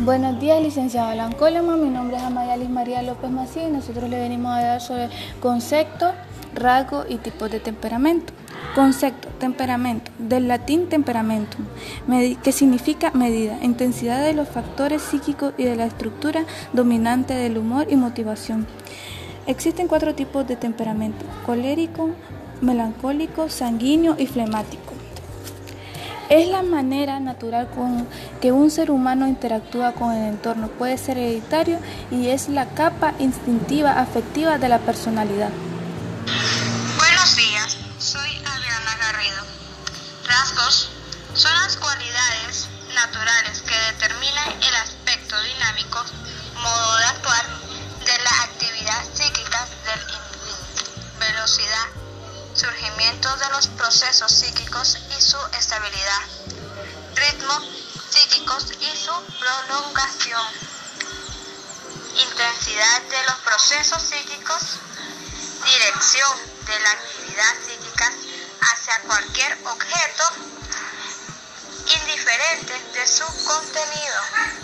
Buenos días, licenciado Alan Coleman. Mi nombre es Amayalis María López Macías y nosotros le venimos a dar sobre conceptos, rasgos y tipos de temperamento. Concepto, temperamento, del latín temperamentum, que significa medida, intensidad de los factores psíquicos y de la estructura dominante del humor y motivación. Existen 4 tipos de temperamento: colérico, melancólico, sanguíneo y flemático. Es la manera natural con que un ser humano interactúa con el entorno. Puede ser hereditario y es la capa instintiva afectiva de la personalidad. Buenos días, soy Adriana Garrido. Rasgos son las cualidades naturales que determinan el aspecto dinámico, modo de actuar de la actividad psíquica del individuo, velocidad, surgimiento de los procesos psíquicos y su estabilidad, ritmo psíquicos y su prolongación, intensidad de los procesos psíquicos, dirección de la actividad psíquica hacia cualquier objeto, indiferente de su contenido.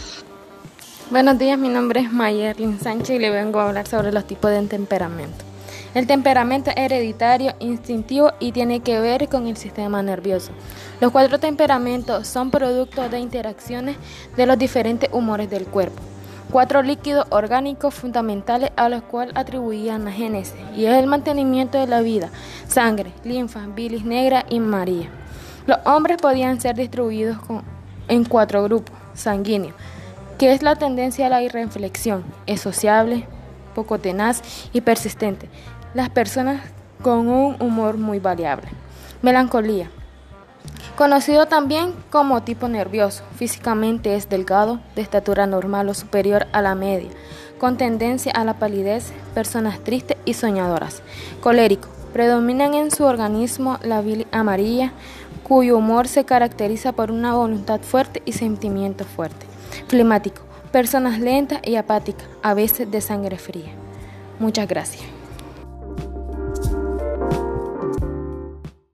Buenos días, mi nombre es Mayerlin Sánchez y le vengo a hablar sobre los tipos de temperamento. El temperamento es hereditario, instintivo y tiene que ver con el sistema nervioso. Los 4 temperamentos son producto de interacciones de los diferentes humores del cuerpo. 4 líquidos orgánicos fundamentales a los cuales atribuían la génesis y es el mantenimiento de la vida: sangre, linfa, bilis negra y María. Los hombres podían ser distribuidos en 4 grupos: sanguíneo, que es la tendencia a la irreflexión, es sociable, poco tenaz y persistente. Las personas con un humor muy variable. Melancolía, conocido también como tipo nervioso, físicamente es delgado, de estatura normal o superior a la media, con tendencia a la palidez, personas tristes y soñadoras. Colérico, predominan en su organismo la bilis amarilla, cuyo humor se caracteriza por una voluntad fuerte y sentimientos fuertes. Flemático, personas lentas y apáticas, a veces de sangre fría. Muchas gracias.